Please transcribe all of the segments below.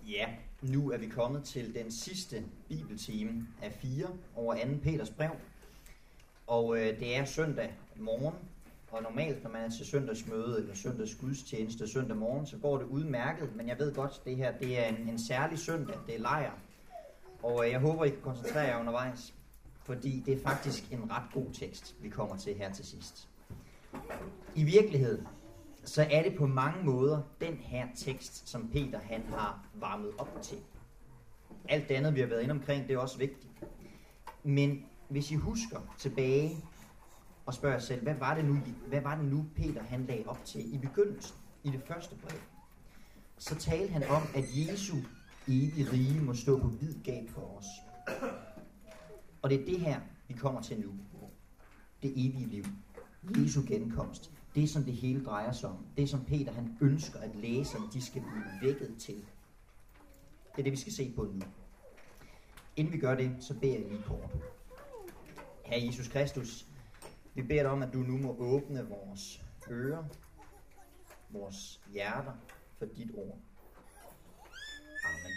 Ja, nu er vi kommet til den sidste bibeltime af 4 over 2. Peters brev. Og det er søndag morgen, og normalt når man er til søndagsmøde eller søndagsgudstjeneste søndag morgen, så går det udmærket. Men jeg ved godt, det her det er en særlig søndag, det er lejr. Og jeg håber, I kan koncentrere jer undervejs, fordi det er faktisk en ret god tekst, vi kommer til her til sidst. I virkeligheden, så er det på mange måder den her tekst, som Peter han har varmet op til. Alt det andet, vi har været inde omkring, det er også vigtigt. Men hvis I husker tilbage og spørger jer selv, hvad var det nu Peter han lagde op til i begyndelsen, i det første brev? Så talte han om, at Jesu evige rige må stå på vid gab for os. Og det er det her, vi kommer til nu. Det evige liv. Jesu genkomst. Det, som det hele drejer sig om. Det, som Peter han ønsker, at læserne de skal blive vækket til. Det er det, vi skal se på nu. Inden vi gør det, så beder jeg lige kort. Herre Jesus Kristus, vi beder dig om, at du nu må åbne vores ører, vores hjerter for dit ord. Amen.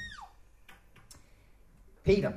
Peter,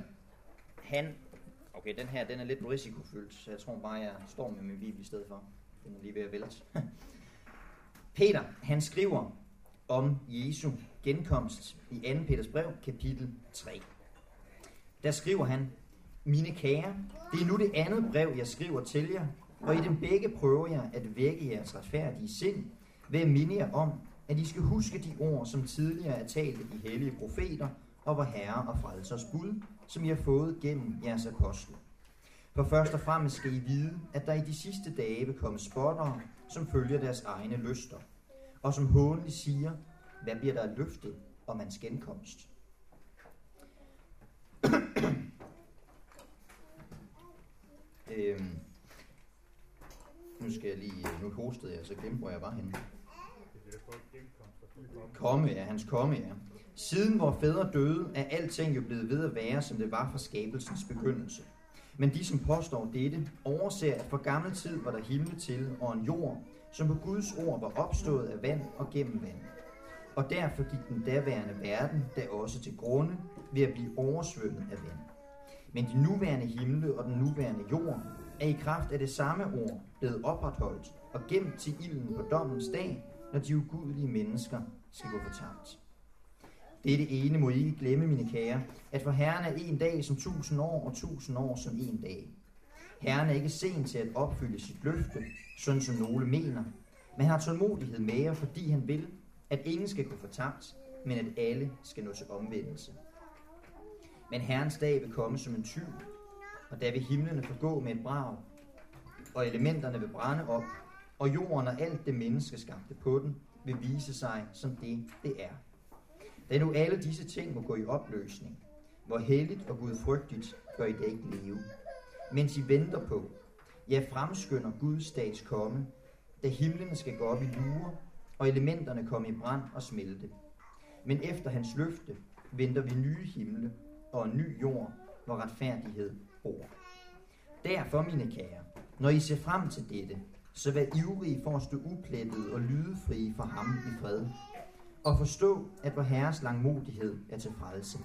den her, den er lidt risikofyldt, så jeg tror bare, jeg står med min bibel i stedet for. Den er lige ved at vælte. Peter, han skriver om Jesu genkomst i 2. Peters brev, kapitel 3. Der skriver han: Mine kære, det er nu det andet brev, jeg skriver til jer, og i dem begge prøver jeg at vække jeres retfærdige sind, ved at minde jer om, at I skal huske de ord, som tidligere er talt af de hellige profeter og vor Herre og Frelsers bud, som I har fået gennem jeres apostle. For først og fremmest skal I vide, at der i de sidste dage vil komme spottere, som følger deres egne lyster, og som hånligt siger, hvad bliver der løftet om hans genkomst? Nu hostede jeg, så glemte hvor jeg var henne. Hans komme, ja. Siden vor fædre døde, er alting jo blevet ved at være, som det var fra skabelsens begyndelse. Men de, som påstår dette, overser, at for gammel tid var der himmel til og en jord, som på Guds ord var opstået af vand og gennem vand. Og derfor gik den daværende verden da også til grunde ved at blive oversvømmet af vand. Men de nuværende himle og den nuværende jord er i kraft af det samme ord blevet opretholdt og gemt til ilden på dommens dag, når de ugudelige mennesker skal gå fortabt. Dette ene må I ikke glemme, mine kære, at for Herren er en dag som 1000 år, og 1000 år som en dag. Herren er ikke sen til at opfylde sit løfte, sådan som nogle mener, men har tålmodighed med jer, fordi han vil, at ingen skal gå fortabt, men at alle skal nå til omvendelse. Men Herrens dag vil komme som en tyv, og der vil himlene forgå med et brag, og elementerne vil brænde op, og jorden og alt det menneskeskabte på den vil vise sig som det er. Da nu alle disse ting må gå i opløsning, hvor helligt og gudfrygtigt bør I da ikke leve, mens I venter på, ja fremskynder Guds dags komme, da himlene skal gå op i lure, og elementerne komme i brand og smelte. Men efter hans løfte venter vi nye himle og en ny jord, hvor retfærdighed bor. Derfor, mine kære, når I ser frem til dette, så vær ivrige for at stå uplettet og lydefrie for ham i fred, og forstå, at vor Herres langmodighed er til frelse.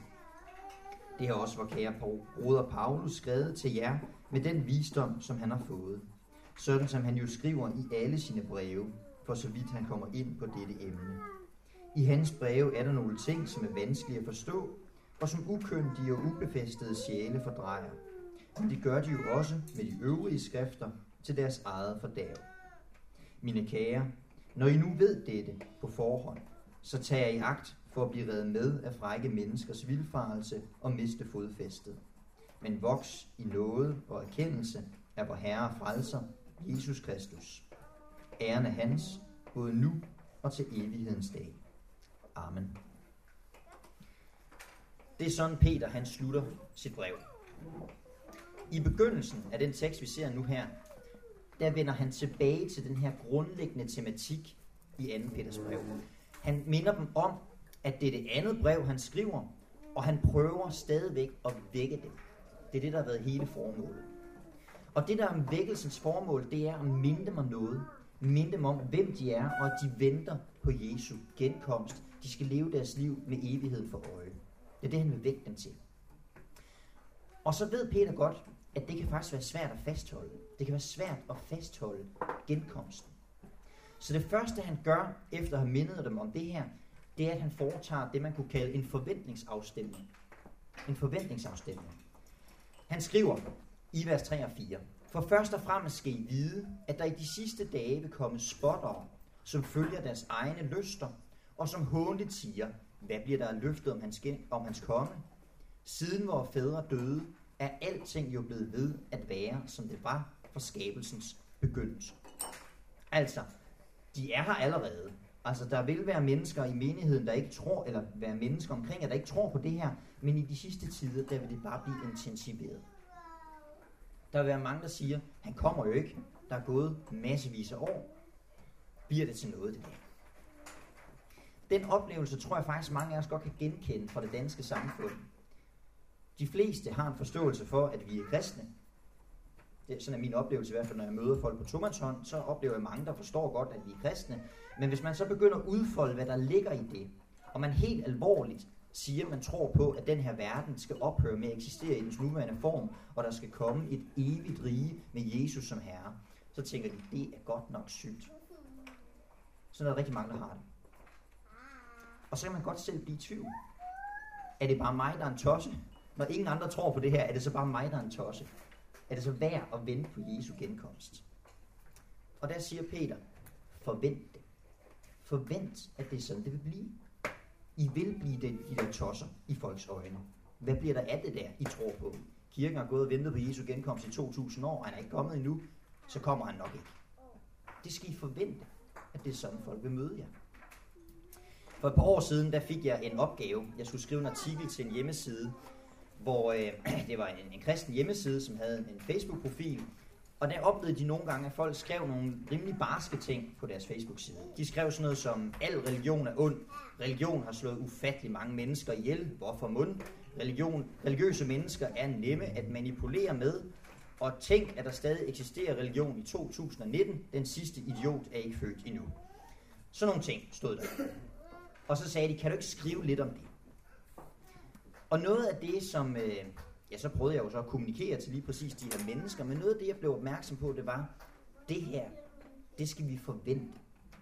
Det har også vor kære broder Paulus skrevet til jer med den visdom, som han har fået, sådan som han jo skriver i alle sine breve, for så vidt han kommer ind på dette emne. I hans breve er der nogle ting, som er vanskelige at forstå, og som ukyndige og ubefæstede sjæle fordrejer. Men det gør de jo også med de øvrige skrifter til deres eget forderv. Mine kære, når I nu ved dette på forhånd, så tager I agt for at blive reddet med af frække menneskers vildfarelse og miste fodfæstet. Men voks i nåde og erkendelse af vor Herre og Frelser, Jesus Kristus. Æren er hans, både nu og til evighedens dag. Amen. Det er sådan Peter han slutter sit brev. I begyndelsen af den tekst vi ser nu her, der vender han tilbage til den her grundlæggende tematik i 2. Peters brev. Han minder dem om, at det er det andet brev, han skriver, og han prøver stadigvæk at vække dem. Det er det, der har været hele formålet. Og det, der er vækkelsens formål, det er at minde dem om noget. Minde dem om, hvem de er, og at de venter på Jesu genkomst. De skal leve deres liv med evigheden for øje. Det er det, han vil vække dem til. Og så ved Peter godt, at det kan faktisk være svært at fastholde. Det kan være svært at fastholde genkomsten. Så det første, han gør, efter at have mindet dem om det her, det er, at han foretager det, man kunne kalde en forventningsafstemning. En forventningsafstemning. Han skriver i vers 3 og 4. For først og fremmest skal I vide, at der i de sidste dage vil komme spottere, som følger deres egne lyster, og som hånligt siger, hvad bliver der løftet om hans komme? Siden vores fædre døde, er alting jo blevet ved at være, som det var fra skabelsens begyndelse. Altså, de er her allerede. Altså, der vil være mennesker i menigheden, der ikke tror, eller være mennesker omkring, der ikke tror på det her, men i de sidste tider, der vil det bare blive intensiveret. Der vil være mange, der siger, han kommer jo ikke. Der er gået massevis af år. Bliver det til noget, det der? Den oplevelse tror jeg faktisk, mange af os godt kan genkende fra det danske samfund. De fleste har en forståelse for, at vi er kristne. Sådan er min oplevelse i hvert fald, når jeg møder folk på tomandshånd, så oplever jeg mange, der forstår godt, at vi er kristne. Men hvis man så begynder at udfolde, hvad der ligger i det, og man helt alvorligt siger, at man tror på, at den her verden skal ophøre med at eksistere i dens nuværende form, og der skal komme et evigt rige med Jesus som herre, så tænker de, det er godt nok sygt. Sådan er der rigtig mange, der har det. Og så kan man godt selv blive i tvivl. Er det bare mig, der er en tosse? Når ingen andre tror på det her, er det så bare mig, der er en tosse? Er det så værd at vente på Jesu genkomst? Og der siger Peter, forvent det. Forvent, at det er sådan, det vil blive. I vil blive de der tosser i folks øjne. Hvad bliver der af det der, I tror på? Kirken har gået og ventet på Jesu genkomst i 2000 år, og han er ikke kommet endnu, så kommer han nok ikke. Det skal I forvente, at det er sådan, folk vil møde jer. For et par år siden, der fik jeg en opgave. Jeg skulle skrive en artikel til en hjemmeside, hvor det var en kristen hjemmeside, som havde en Facebook-profil. Og der oplevede de nogle gange, at folk skrev nogle rimelig barske ting på deres Facebook-side. De skrev sådan noget som, al religion er ond. Religion har slået ufattelig mange mennesker ihjel. Hvorfor mund? Religiøse mennesker er nemme at manipulere med. Og tænk, at der stadig eksisterer religion i 2019. Den sidste idiot er ikke født endnu. Sådan nogle ting stod der. Og så sagde de, kan du ikke skrive lidt om det? Og noget af det, som... så prøvede jeg jo så at kommunikere til lige præcis de her mennesker, men noget af det, jeg blev opmærksom på, det var, det her, det skal vi forvente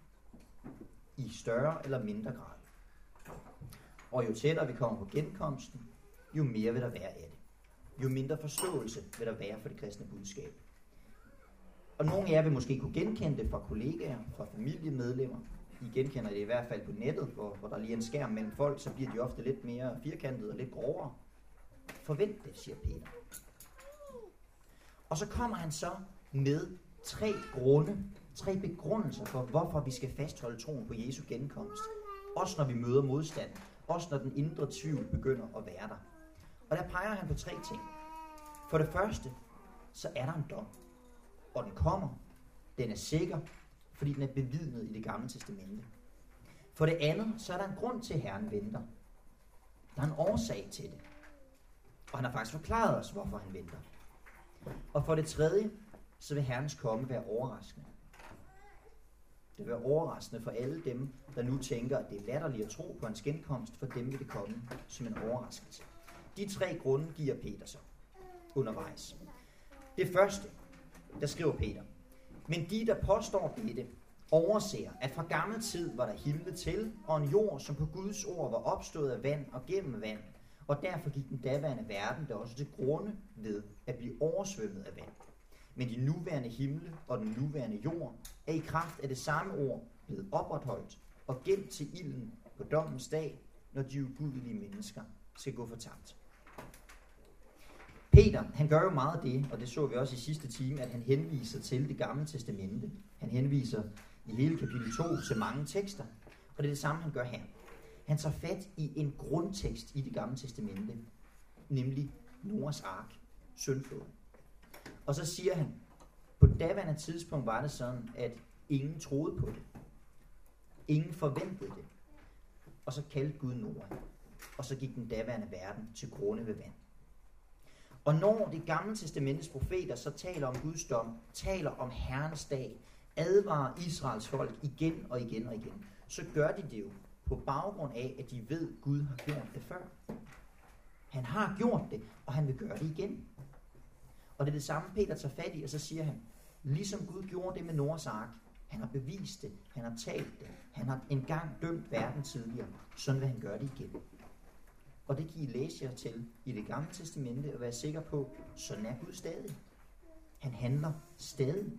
i større eller mindre grad. Og jo tættere vi kommer på genkomsten, jo mere vil der være af det. Jo mindre forståelse vil der være for det kristne budskab. Og nogle af jer vil måske kunne genkende det fra kollegaer, fra familiemedlemmer. I genkender det i hvert fald på nettet, hvor der lige er en skærm mellem folk, så bliver de ofte lidt mere firkantede og lidt grovere. Forvent det, siger Peter. Og så kommer han så med tre begrundelser for, hvorfor vi skal fastholde troen på Jesu genkomst. Også når vi møder modstand. Også når den indre tvivl begynder at være der. Og der peger han på 3 ting. For det første, så er der en dom. Og den kommer. Den er sikker, fordi den er bevidnet i det gamle testamente. For det andet, så er der en grund til, at Herren venter. Der er en årsag til det. Og han har faktisk forklaret os, hvorfor han venter. Og for det tredje, så vil Herrens komme være overraskende. Det vil være overraskende for alle dem, der nu tænker, at det er latterligt at tro på hans genkomst, for dem vil det komme som en overraskelse. De 3 grunde giver Peter så undervejs. Det første, der skriver Peter, men de, der påstår dette, overser, at fra gammel tid var der himmel til, og en jord, som på Guds ord var opstået af vand og gennem vand, og derfor gik den daværende verden der også til grunde ved at blive oversvømmet af vand. Men de nuværende himle og den nuværende jord er i kraft af det samme ord blevet opretholdt og gemt til ilden på dommens dag, når de ugudelige mennesker skal gå fortabt. Peter, han gør jo meget det, og det så vi også i sidste time, at han henviser til det gamle testamente. Han henviser i hele kapitel 2 til mange tekster, og det er det samme, han gør her. Han tager fat i en grundtekst i det gamle testamente, nemlig Noahs ark, syndfloden. Og så siger han, på daværende tidspunkt var det sådan, at ingen troede på det. Ingen forventede det. Og så kaldte Gud Noah, og så gik den daværende verden til grunde ved vand. Og når det gamle testamentes profeter så taler om Guds dom, taler om Herrens dag, advarer Israels folk igen og igen og igen, så gør de det jo på baggrund af, at de ved, at Gud har gjort det før. Han har gjort det, og han vil gøre det igen. Og det er det samme, Peter tager fat i, og så siger han, ligesom Gud gjorde det med Noahs ark, han har bevist det, han har talt det, han har engang dømt verden tidligere, sådan vil han gøre det igen. Og det kan I læse jer til i Det Gamle Testamente og være sikker på, sådan er Gud stadig. Han handler stadig.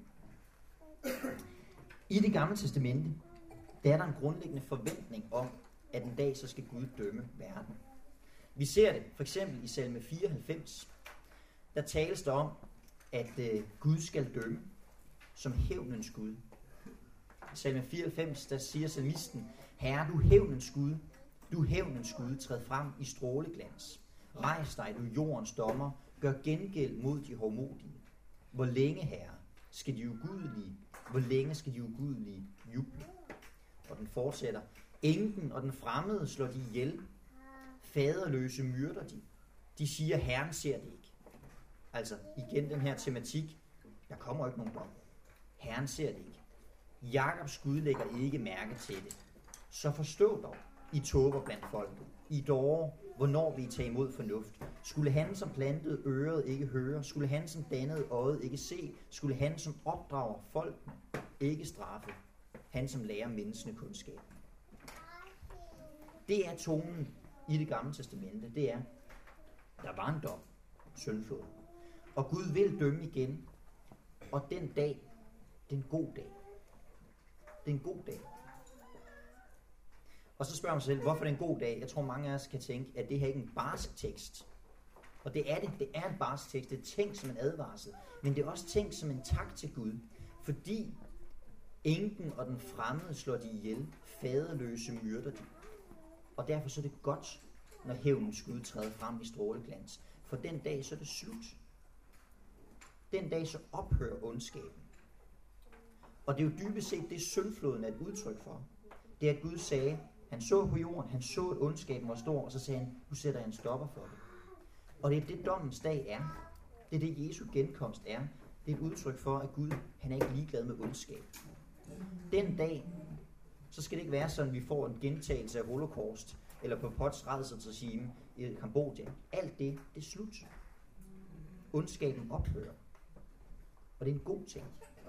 I Det Gamle Testamente, der er der en grundlæggende forventning om, at en dag så skal Gud dømme verden. Vi ser det for eksempel i salme 94. Der tales der om, at Gud skal dømme som hævnens Gud. I salme 94, der siger salmisten, Herre, du hævnens Gud, du hævnens Gud, træd frem i stråleglans. Rejs dig, du jordens dommer, gør gengæld mod de hovmodige. Hvor længe, Herre, skal de ugudelige, hvor længe skal de ugudelige juble? Og den fortsætter, enken og den fremmede slår de ihjel, faderløse myrder de. De siger, Herren ser det ikke. Altså igen den her tematik, der kommer ikke nogen dom. Herren ser det ikke. Jakobs Gud lægger ikke mærke til det. Så forstå dog, I tåber blandt folket. I dårer, hvornår vi tager imod fornuft. Skulle han, som plantede øret, ikke høre? Skulle han, som dannede øjet, ikke se? Skulle han, som opdrager folkene, ikke straffe? Han, som lærer menneskene kundskab. Det er tonen i Det Gamle Testamente. Det er, der var en dom, syndflod. Og Gud vil dømme igen. Og den dag, det er en god dag. Det er en god dag. Og så spørger man sig selv, hvorfor det er en god dag? Jeg tror, mange af os kan tænke, at det her ikke er en barsk tekst. Og det er det. Det er en barsk tekst. Det er tænkt som en advarsel. Men det er også tænkt som en tak til Gud. Fordi enken og den fremmede slår de ihjel. Faderløse myrder de. Og derfor så er det godt, når hævnens Gud træder frem i stråleglans. For den dag så er det slut. Den dag så ophører ondskaben. Og det er jo dybest set det, syndfloden er et udtryk for. Det er, at Gud sagde, han så på jorden, han så, at ondskaben var stor, og så sagde han, nu sætter jeg en stopper for det. Og det er det, dommens dag er. Det er det, Jesu genkomst er. Det er et udtryk for, at Gud, han er ikke ligeglad med ondskab. Den dag, så skal det ikke være sådan, at vi får en gentagelse af holocaust, eller på Pots rædselsregime i Kambodja. Alt det, det er slut. Ondskaben ophører. Og det er en god ting.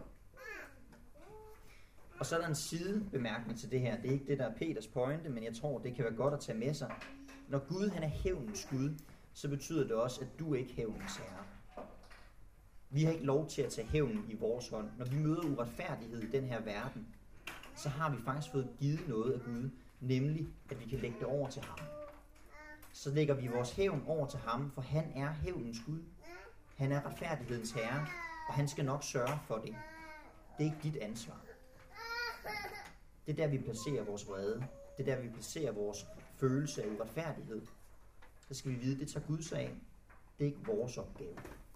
Og så er der en sidebemærkning til det her. Det er ikke det, der er Peters pointe, men jeg tror, det kan være godt at tage med sig. Når Gud, han er hævnens Gud, så betyder det også, at du ikke er hævnens herre. Vi har ikke lov til at tage hævnen i vores hånd. Når vi møder uretfærdighed i den her verden, så har vi faktisk fået givet noget af Gud, nemlig at vi kan lægge det over til ham. Så lægger vi vores hævn over til ham, for han er hævnens Gud. Han er retfærdighedens herre, og han skal nok sørge for det. Det er ikke dit ansvar. Det er der, vi placerer vores vrede. Det er der, vi placerer vores følelse af uretfærdighed. Så skal vi vide, det tager Gud sig af. Det er ikke vores opgave.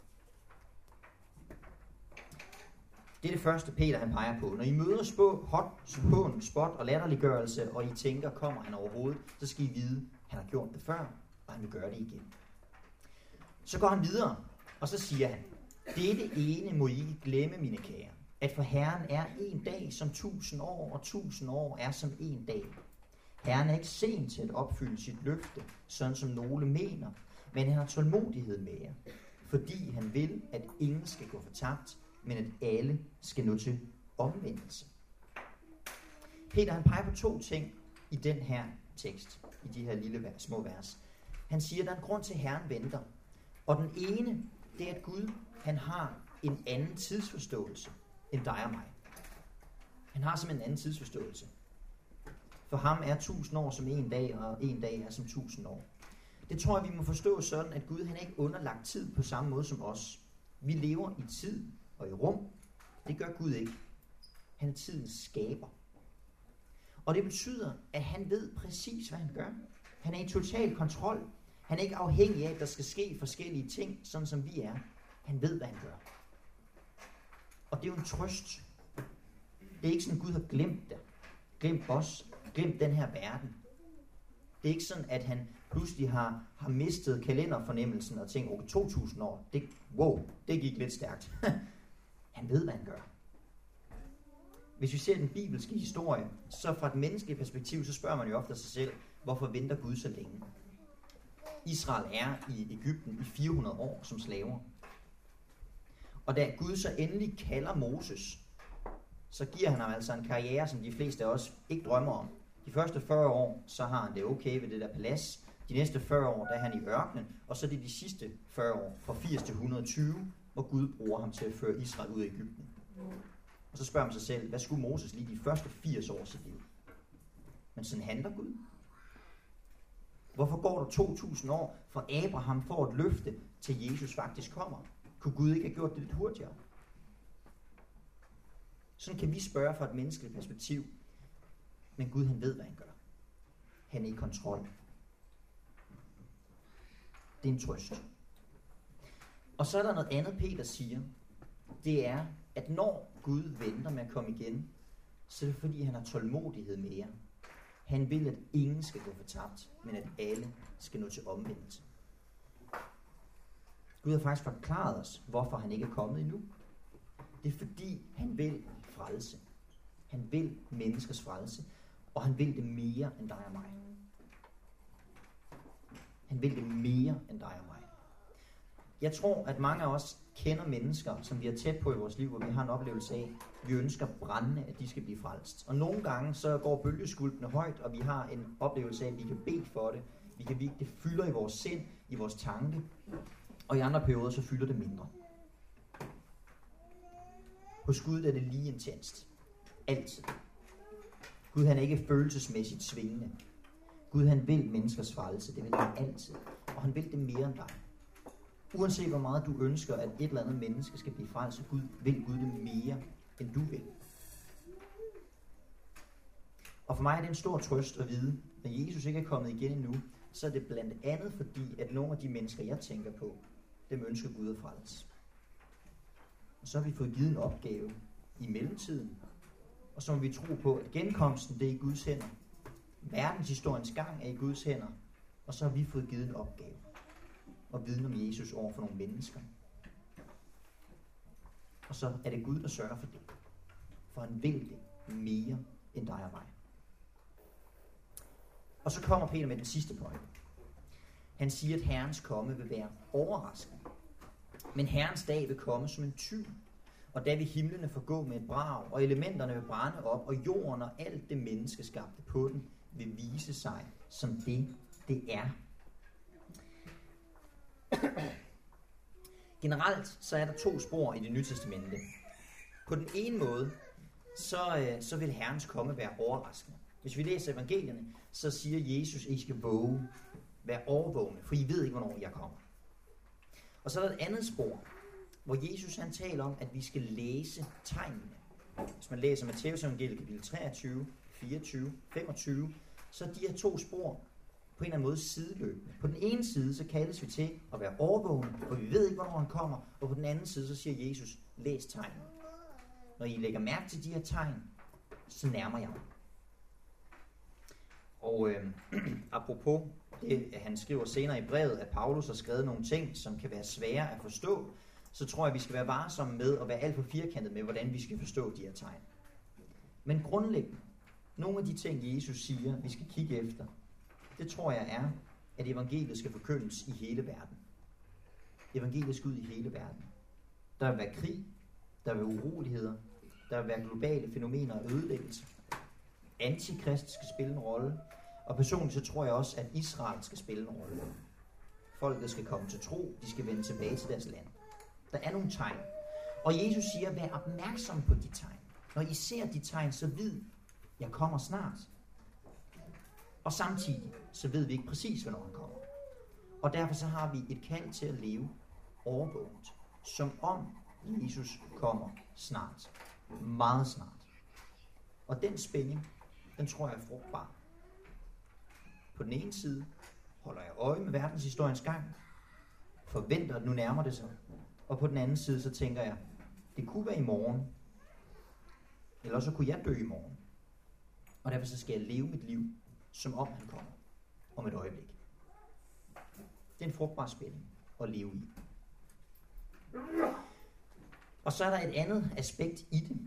Det er det første, Peter han peger på. Når I møder hån, spot og latterliggørelse, og I tænker, kommer han overhovedet, så skal I vide, han har gjort det før, og han vil gøre det igen. Så går han videre, og så siger han, dette ene må I ikke glemme, mine kære, at for Herren er en dag som 1000 år, og 1000 år er som en dag. Herren er ikke sen til at opfylde sit løfte, sådan som nogle mener, men han har tålmodighed med jer, fordi han vil, at ingen skal gå fortabt, men at alle skal nå til omvendelse. Peter han peger på 2 ting i den her tekst, i de her små vers. Han siger, at der er en grund til, at Herren venter. Og den ene, det er, at Gud han har en anden tidsforståelse end dig og mig. Han har simpelthen en anden tidsforståelse. For ham er 1000 år som en dag, og en dag er som 1000 år. Det tror jeg, vi må forstå sådan, at Gud han er ikke underlagt tid på samme måde som os. Vi lever i tid og i rum. Det gør Gud ikke. Han er tidens skaber. Og det betyder, at han ved præcis, hvad han gør. Han er i total kontrol. Han er ikke afhængig af, at der skal ske forskellige ting, sådan som vi er. Han ved, hvad han gør. Og det er jo en trøst. Det er ikke sådan, at Gud har glemt det. Glemt os. Glemt den her verden. Det er ikke sådan, at han pludselig har mistet kalenderfornemmelsen og tænkt, okay, 2000 år, det gik lidt stærkt. Han ved, hvad han gør. Hvis vi ser den bibelske historie, så fra et menneskeligt perspektiv, så spørger man jo ofte sig selv, hvorfor venter Gud så længe? Israel er i Egypten i 400 år som slaver. Og da Gud så endelig kalder Moses, så giver han ham altså en karriere, som de fleste af os ikke drømmer om. De første 40 år, så har han det okay ved det der palads. De næste 40 år, der er han i ørkenen. Og så er det de sidste 40 år, fra 80 til 120, hvor Gud bruger ham til at føre Israel ud af Egypten. Og så spørger man sig selv, hvad skulle Moses lige de første 80 år sit liv? Men sådan handler Gud. Hvorfor går der 2000 år, fra Abraham får et løfte, til Jesus faktisk kommer? Kunne Gud ikke have gjort det lidt hurtigere? Sådan kan vi spørge fra et menneskeligt perspektiv. Men Gud, han ved, hvad han gør. Han er i kontrol. Det er en trøst. Og så er der noget andet, Peter siger. Det er, at når Gud venter med at komme igen, så er det fordi, han har tålmodighed med jer. Han vil, at ingen skal gå fortabt, men at alle skal nå til omvendelse. Gud har faktisk forklaret os, hvorfor han ikke er kommet endnu. Det er fordi, han vil frelse. Han vil menneskers frelse, og han vil det mere end dig og mig. Han vil det mere end dig og mig. Jeg tror, at mange af os kender mennesker, som vi er tæt på i vores liv, hvor vi har en oplevelse af, at vi ønsker brændende, at de skal blive frelst. Og nogle gange så går bølgeskulpene højt, og vi har en oplevelse af, at vi kan bede for det. Det fylder i vores sind, i vores tanke, og i andre perioder så fylder det mindre. Hos Gud er det lige intenst. Altid. Gud han er ikke følelsesmæssigt svingende. Gud han vil menneskers frelse, det vil han altid. Og han vil det mere end dig. Uanset hvor meget du ønsker, at et eller andet menneske skal blive frelst, så vil Gud det mere, end du vil. Og for mig er det en stor trøst at vide, at Jesus ikke er kommet igen endnu, så er det blandt andet fordi, at nogle af de mennesker, jeg tænker på, dem ønsker Gud at frelse. Og så har vi fået givet en opgave i mellemtiden, og så må vi tro på, at genkomsten det er i Guds hænder. Verdenshistoriens gang er i Guds hænder, og så har vi fået givet en opgave. Og viden om Jesus over for nogle mennesker. Og så er det Gud, der sørger for det. For han vil det mere end dig og mig. Og så kommer Peter med den sidste pointe. Han siger, at Herrens komme vil være overraskende. Men Herrens dag vil komme som en tyv. Og da vil himlene forgå med et brag, og elementerne vil brænde op, og jorden og alt det menneskeskabte på den vil vise sig som det er. Generelt så er der to spor i Det Nye Testamente. På den ene måde, så vil Herrens komme være overraskende. Hvis vi læser evangelierne, så siger Jesus, at I skal være overvågne, for I ved ikke, hvornår jeg kommer. Og så er der et andet spor, hvor Jesus han taler om, at vi skal læse tegnene. Hvis man læser Matthæus evangeliet kapitel 23, 24, 25, så er de her to spor på en eller anden måde sideløbende. På den ene side, så kaldes vi til at være overvågne, for vi ved ikke, hvornår han kommer. Og på den anden side, så siger Jesus, læs tegnene. Når I lægger mærke til de her tegn, så nærmer jeg mig. Og apropos det, han skriver senere i brevet, at Paulus har skrevet nogle ting, som kan være svære at forstå, så tror jeg, vi skal være varsomme med at være alt for firkantet med, hvordan vi skal forstå de her tegn. Men grundlæggende, nogle af de ting, Jesus siger, vi skal kigge efter, det tror jeg er, at evangeliet skal forkyndes i hele verden. Evangeliet skal ud i hele verden. Der vil være krig, der vil være uroligheder, der vil være globale fænomener og ødelæggelse. Antikrist skal spille en rolle, og personligt så tror jeg også, at Israel skal spille en rolle. Folket skal komme til tro, de skal vende tilbage til deres land. Der er nogle tegn. Og Jesus siger, vær opmærksom på de tegn. Når I ser de tegn, så vid, jeg kommer snart. Og samtidig, så ved vi ikke præcis, hvornår han kommer. Og derfor så har vi et kald til at leve overvåget, som om Jesus kommer snart. Meget snart. Og den spænding, den tror jeg er frugtbar. På den ene side holder jeg øje med verdenshistoriens gang, forventer, at nu nærmer det sig. Og på den anden side, så tænker jeg, det kunne være i morgen, eller så kunne jeg dø i morgen. Og derfor så skal jeg leve mit liv, som om han kommer om et øjeblik. Det er en frugtbar spænding at leve i. Og så er der et andet aspekt i det.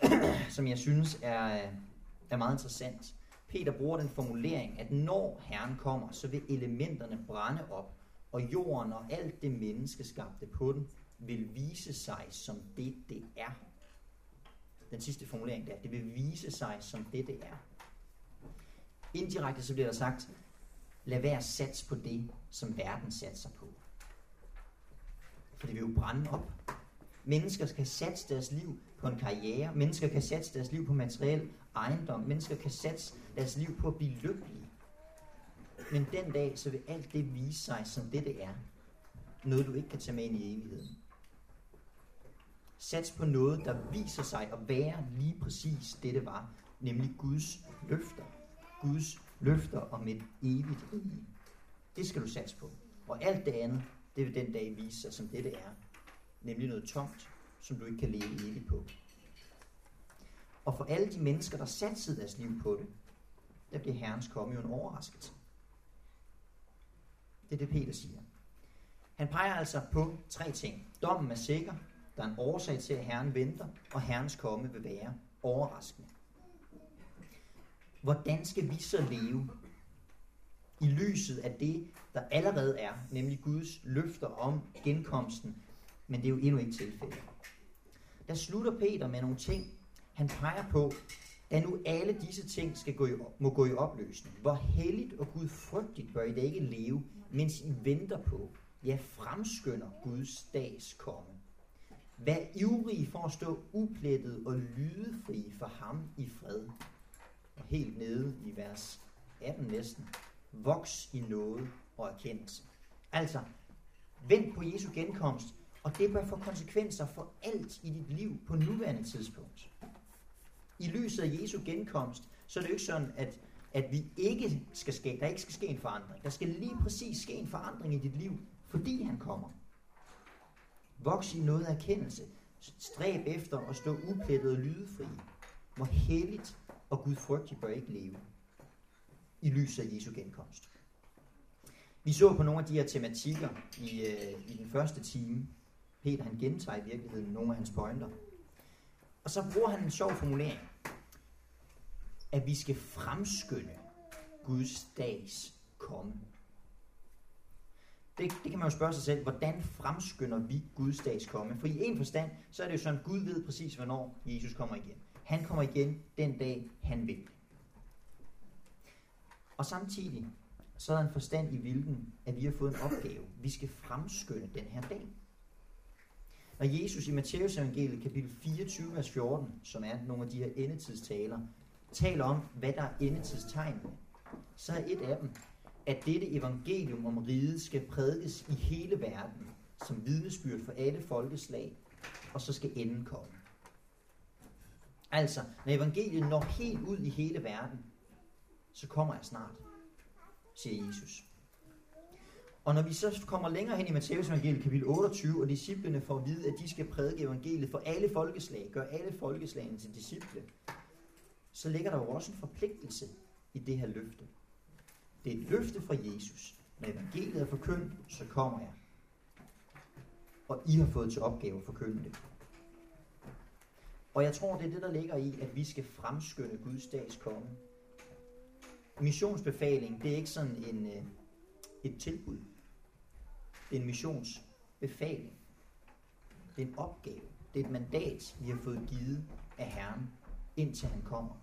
som jeg synes er meget interessant. Peter bruger den formulering, at når Herren kommer, så vil elementerne brænde op, og jorden og alt det menneskeskabte på den vil vise sig som det er. Den sidste formulering der, det vil vise sig som det er. Indirekte så bliver der sagt, lad være sats på det, som verden satser på. For det vil jo brænde op. Mennesker kan satse deres liv på en karriere. Mennesker kan satse deres liv på materiel ejendom. Mennesker kan satse deres liv på at blive lykkelige. Men den dag, så vil alt det vise sig som det er. Noget, du ikke kan tage med ind i evigheden. Sats på noget, der viser sig at være lige præcis det var. Nemlig Guds løfter. Guds løfter om et evigt rige. Det skal du satse på. Og alt det andet, det vil den dag vise sig som det er. Nemlig noget tomt, som du ikke kan leve evigt på. Og for alle de mennesker, der satsede deres liv på det, der bliver Herrens komme jo en overraskelse. Det er det, Peter siger. Han peger altså på 3 ting. Dommen er sikker, der er en årsag til, at Herren venter, og Herrens komme vil være overraskende. Hvordan skal vi så leve i lyset af det, der allerede er, nemlig Guds løfter om genkomsten, men det er jo endnu ikke tilfældet. Der slutter Peter med nogle ting, han peger på, da nu alle disse ting må gå i opløsning. Hvor helligt og gudfrygtigt bør I da ikke leve, mens I venter på, ja, fremskynder Guds dags komme. Vær ivrige for at stå uplettet og lydefri for ham i fred. Og helt nede i vers 18 næsten. Voks i nåde og erkendelse. Altså, vent på Jesu genkomst, og det bør få konsekvenser for alt i dit liv på nuværende tidspunkt. I lyset af Jesu genkomst, så er det jo ikke sådan, at der ikke skal ske en forandring. Der skal lige præcis ske en forandring i dit liv, fordi han kommer. Voks i noget af erkendelse. Stræb efter at stå uplettet og lydefri. Hvor helligt og gudfrygtigt bør ikke leve i lyset af Jesu genkomst. Vi så på nogle af de her tematikker i den første time. Peter han gentager i virkeligheden nogle af hans pointer. Og så bruger han en sjov formulering, at vi skal fremskynde Guds dags komme. Det kan man jo spørge sig selv, hvordan fremskynder vi Guds dags komme? For i en forstand, så er det jo sådan, at Gud ved præcis, hvornår Jesus kommer igen. Han kommer igen den dag, han vil. Og samtidig, så er der en forstand i hvilken, at vi har fået en opgave. Vi skal fremskynde den her dag. Når Jesus i Matteus evangeliet kapitel 24, vers 14, som er nogle af de her endetidstaler, taler om, hvad der er endetidstegnene, så er et af dem, at dette evangelium om riget skal prædikes i hele verden, som vidnesbyrd for alle folkeslag, og så skal enden komme. Altså, når evangeliet når helt ud i hele verden, så kommer jeg snart, siger Jesus. Og når vi så kommer længere hen i Matteus evangeliet kapitel 28, og disciplene får at vide, at de skal prædike evangeliet for alle folkeslag, gør alle folkeslagene til disciple, så ligger der jo også en forpligtelse i det her løfte. Det er et løfte fra Jesus. Når evangeliet er forkyndt, så kommer jeg. Og I har fået til opgave at forkynde det. Og jeg tror, det er det, der ligger i, at vi skal fremskynde Guds dags komme. Missionsbefaling, det er ikke sådan et tilbud. Det er en missionsbefaling. Det er en opgave. Det er et mandat, vi har fået givet af Herren, indtil han kommer.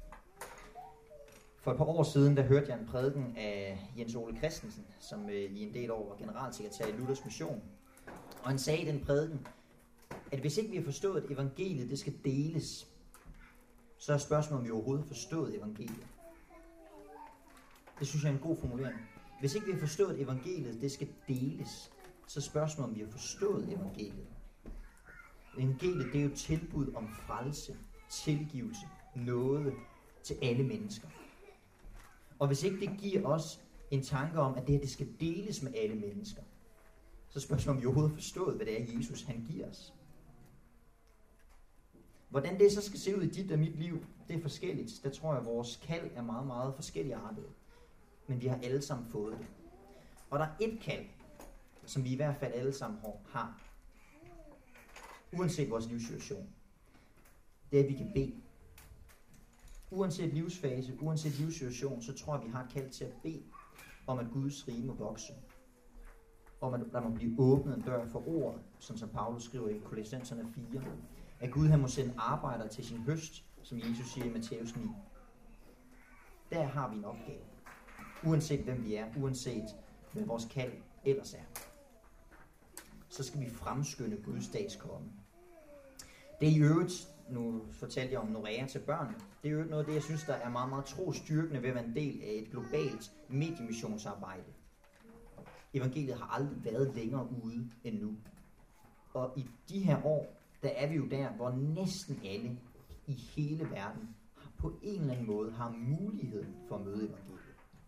For et par år siden, der hørte jeg en prædiken af Jens Ole Christensen, som i en del år var generalsekretær i Luthers Mission. Og han sagde i den prædiken, at hvis ikke vi har forstået, at evangeliet det skal deles, så er spørgsmålet, om vi overhovedet har forstået evangeliet. Det synes jeg er en god formulering. Hvis ikke vi har forstået, at evangeliet det skal deles, så er spørgsmålet, om vi har forstået evangeliet. Evangeliet det er jo tilbud om frelse, tilgivelse, nåde til alle mennesker. Og hvis ikke det giver os en tanke om, at det her det skal deles med alle mennesker, så spørgsmålet, om vi overhovedet har forstået, hvad det er, Jesus han giver os. Hvordan det så skal se ud i dit og mit liv, det er forskelligt. Der tror jeg, at vores kald er meget, meget forskelligartet. Men vi har alle sammen fået det. Og der er et kald, som vi i hvert fald alle sammen har. Uanset vores livssituation. det er, at vi kan bede. Uanset livsfase, uanset livssituation, så tror jeg, vi har et kald til at bede om, at Guds rige må vokse. Om at der må blive åbnet en dør for ordet, som Paulus skriver i Kolossenserne 4. At Gud han må sende arbejdere til sin høst, som Jesus siger i Matthæus 9. Der har vi en opgave. Uanset hvem vi er, uanset hvad vores kald ellers er. Så skal vi fremskynde Guds dags komme. Det er i øvrigt, nu fortalte jeg om Norea til børnene, det er jo noget af det, jeg synes, der er meget, meget trosstyrkende ved at være en del af et globalt mediemissionsarbejde. Evangeliet har aldrig været længere ude end nu. Og i de her år, der er vi jo der, hvor næsten alle i hele verden på en eller anden måde har muligheden for at møde evangeliet.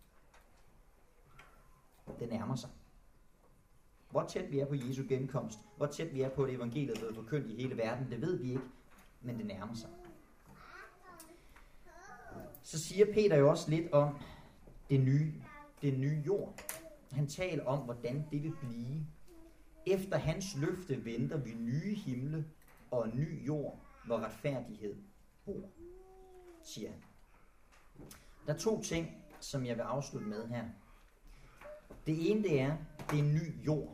Det nærmer sig. Hvor tæt vi er på Jesu genkomst, hvor tæt vi er på, at evangeliet er blevet forkyndt i hele verden, det ved vi ikke, men det nærmer sig. Så siger Peter jo også lidt om det nye jord. Han taler om, hvordan det vil blive. Efter hans løfte venter vi nye himle og en ny jord, hvor retfærdighed bor, siger han. Der er 2 ting, som jeg vil afslutte med her. Det ene, det er en ny jord.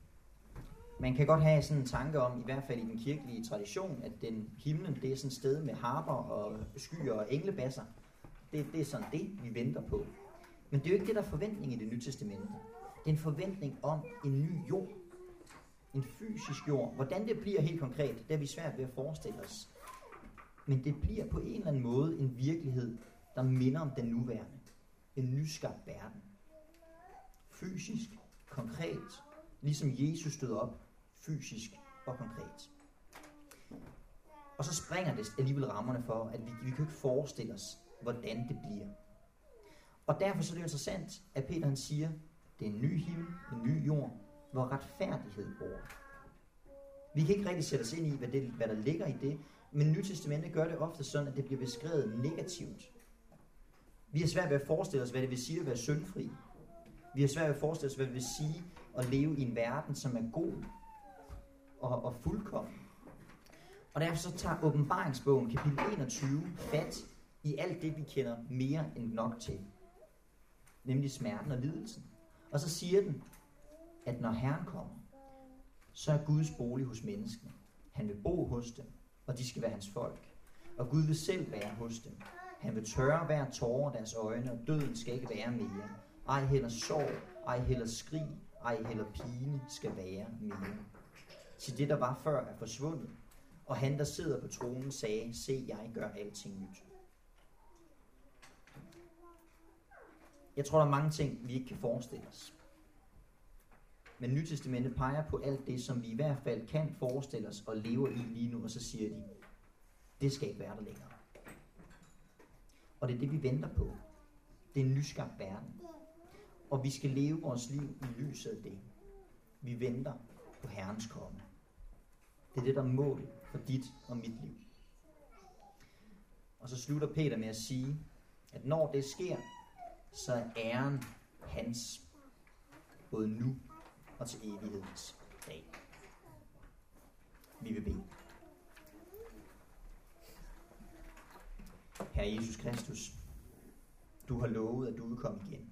Man kan godt have sådan en tanke om, i hvert fald i den kirkelige tradition, at himlen, det er sådan et sted med harper og skyer og englebasser. Det er sådan det, vi venter på. Men det er jo ikke det, der er forventning i det nye testamente. Det er en forventning om en ny jord. En fysisk jord. Hvordan det bliver helt konkret, det er vi svært ved at forestille os. Men det bliver på en eller anden måde en virkelighed, der minder om den nuværende. En nyskabt verden. Fysisk, konkret, ligesom Jesus stod op, fysisk og konkret. Og så springer det alligevel rammerne for, at vi kan ikke forestille os, hvordan det bliver. Og derfor så er det interessant, at Peter han siger, det er en ny himmel, en ny jord, hvor retfærdighed bor. Vi kan ikke rigtig sætte os ind i, hvad der ligger i det, men Nye Testamentet gør det ofte sådan, at det bliver beskrevet negativt. Vi har svært ved at forestille os, hvad det vil sige at være syndfri. Vi har svært ved at forestille os, hvad det vil sige at leve i en verden, som er god og fuldkommen. Og derfor så tager åbenbaringsbogen, kapitel 21, fat i alt det, vi kender mere end nok til. Nemlig smerten og lidelsen. Og så siger den, at når Herren kommer, så er Guds bolig hos menneskene. Han vil bo hos dem, og de skal være hans folk. Og Gud vil selv være hos dem. Han vil tørre hver tårer deres øjne, og døden skal ikke være mere. Ej heller sorg, ej heller skrig, ej heller pine skal være mere. Til det, der var før, er forsvundet. Og han, der sidder på tronen, sagde, se, jeg gør alting nyt. Jeg tror, der er mange ting, vi ikke kan forestille os. Men Nytestamentet peger på alt det, som vi i hvert fald kan forestille os og lever i lige nu, og så siger de, det skal ikke være der længere. Og det er det, vi venter på. Det er en nyskabt verden. Og vi skal leve vores liv i lyset af det. Vi venter på Herrens komme. Det er det, der er mål for dit og mit liv. Og så slutter Peter med at sige, at når det sker, så er æren hans, både nu og til evighedens dag. Vi vil bede. Herre Jesus Kristus, du har lovet, at du vil komme igen.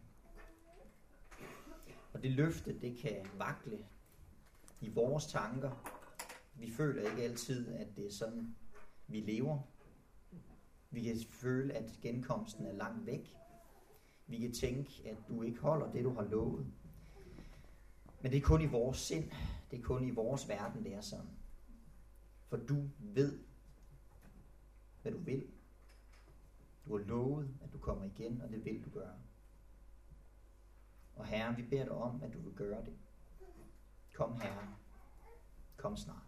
Og det løfte, det kan vakle i vores tanker. Vi føler ikke altid, at det er sådan, vi lever. Vi kan føle, at genkomsten er langt væk. Vi kan tænke, at du ikke holder det, du har lovet. Men det er kun i vores sind. Det er kun i vores verden, det er sådan. For du ved, hvad du vil. Du har lovet, at du kommer igen, og det vil du gøre. Og Herre, vi beder dig om, at du vil gøre det. Kom, Herre. Kom snart.